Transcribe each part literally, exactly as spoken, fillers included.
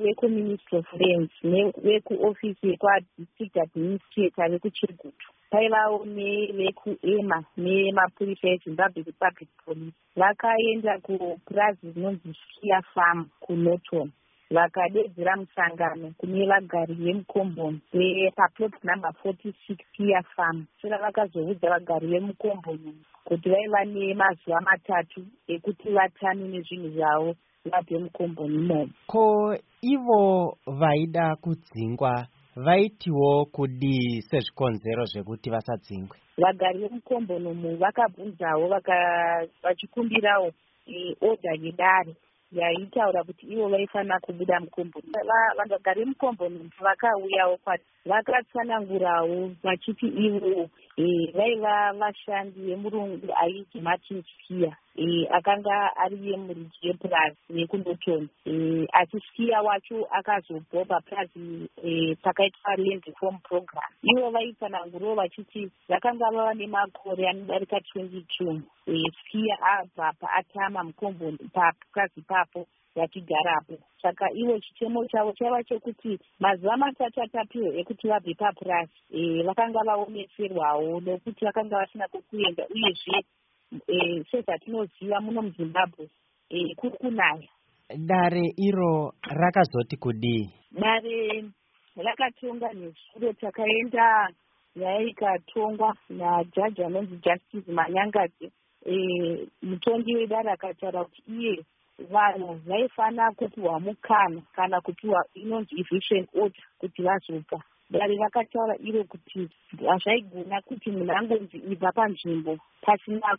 vekuministry of lands nevekuofisi yekwa-district administrator vekuchigutu. Paivawo nevekuema nemapurisa ezimbabwe republic police. Vakaenda kupurazi rinonzi Skia Farm kuNorton. Vakadedzera musangano kune vagari vemukomboni paplot number forty-six Skia Farm. Saka vakazoudza vagari vemukomboni kuti vaiva nemazuva matatu ekuti vatame nezvinhu zvavo vabve mukomboni imomo. Ko ivo vaida kudzingwa vaitiwo kudii sezvikonzero zvekuti vasadzingwe? Vagari vemukomboni umu vakabvunzawo vachikumbirawo oda yedare yaitaura kuti ivo vaifanira kubuda mukomboni. Vagari vemukomboni vakauyawo kwati vakatsanangurawo vachiti ivo vaiva vashandi vemurungu ainzi Martin Skia akanga ari vemurudzi yepurazi yekuNorton, asi Skia wacho akazobva papurazi pakaitwa land reform program. Ivo vaitsanangurawo vachiti vakanga vava nemakore anodarika twenty-two Skia abva paatama mukomboni papurazi papo vachigarapo. Saka ivo chitemo chavo chaiva chekuti mazuva matatu atapiwe ekuti vabve papurazi vakanga vaoneserwawo nokuti vakanga vasina kwekuenda, uyezve sezvatinoziva muno muZimbabwe kuri kunaya. Dare iro rakazoti kudii? Dare rakatonga nezuro takaenda nyaya ikatongwa najaji anonzi Justice Manyangadzi. Mutongi wedare akataura kuti iye vanhu vaifanira kupiwa mukana kana kupiwa inonzi eviction order kuti vazopa. Dare vakataura iro kuti hazvaigona kuti munhu angonzi ibva panzvimbo pasina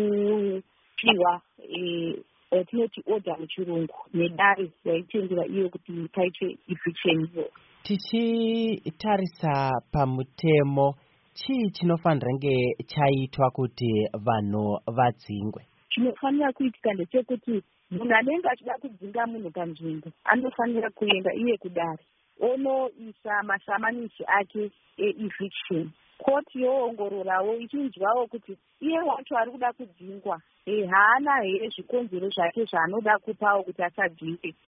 kupiwa tinoti order muchirungu nedare yaitendera iyo kuti paitwe eviction iyo. Tichitarisa pamutemo, chii chinofanira nge chaitwa kuti vanhu vadzingwe? Chinofanira kuitika ndechekuti munhu anenge achida kudzinga munhu panzvimbo anofanira kuenda iye kudare onoisa masamanisi ake e-eviction. Koti yoongororawo ichinzwawo kuti iye wacho ari kuda kudzingwa haana here zvikonzero zvake zvaanoda kupawo kuti asadzingwe.